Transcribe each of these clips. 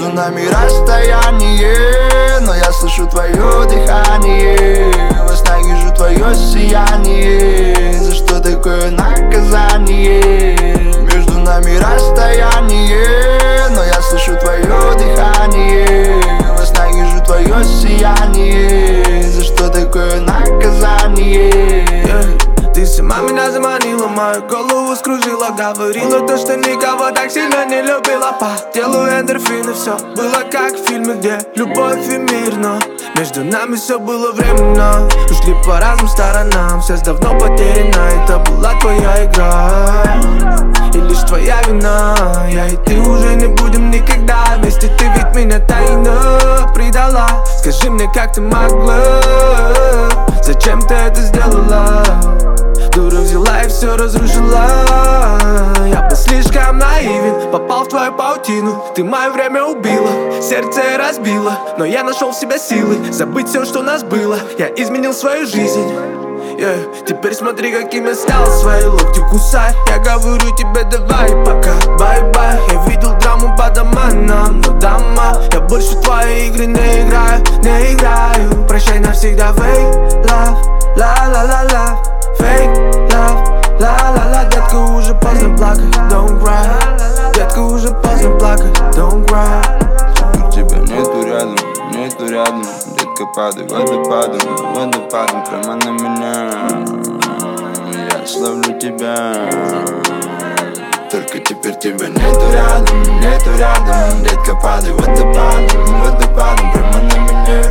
Между нами расстояние, но я слышу твое дыхание. Во снах вижу твое сияние. За что такое наказание? Между нами расстояние, но я слышу твое дыхание. Во снах вижу твое сияние. За что такое наказание? Ты сама меня заманила, мою голову скружила. Говорила то, что никого так сильно не любила. По телу эндорфины, все было как в фильме, где любовь и мир. Но между нами все было временно. Ушли по разным сторонам, связь давно потеряна. Это была твоя игра и лишь твоя вина. Я и ты уже не будем никогда вместе. Ты ведь меня тайно предала. Скажи мне, как ты могла? Зачем ты это сделала? Дура взяла и все разрушила. Я был слишком наивен, попал в твою паутину. Ты мое время убила, сердце разбила. Но я нашел в себе силы забыть все, что у нас было. Я изменил свою жизнь. Теперь смотри, каким я стал. Свои локти кусай. Я говорю тебе давай пока, бай-бай. Я видел драму по домам, но дома я больше в твои игры не играю, не играю. Прощай навсегда, fake love, la-la-la-la. Fake love, la-la-la. Детка, уже поздно плакать, don't cry. Детка, уже поздно плакать, don't cry. Тебя нету рядом. Детка, падай водопадом, водопадом прямо на меня. Я словлю тебя. Только теперь тебя нету рядом. Детка, падай водопадом, водопадом прямо на меня.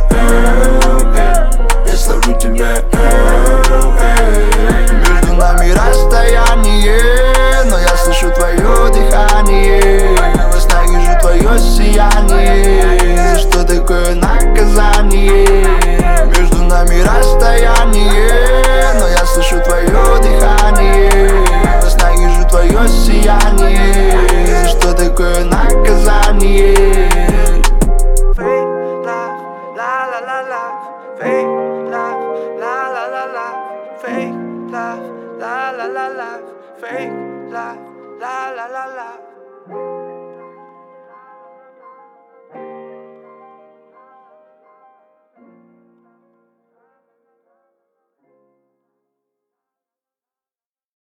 Я словлю тебя. Между нами расстояние, но я слышу твое дыхание. Во снах вижу твое сияние. За что такое наказание? Между нами расстояние, но я слышу твое дыхание. Во снах вижу твое сияние. За что такое наказание? Fake love, la-la-la-la. Fake love, la-la-la-la. Fake love, la-la-la-la. Fake love, la-la-la-la.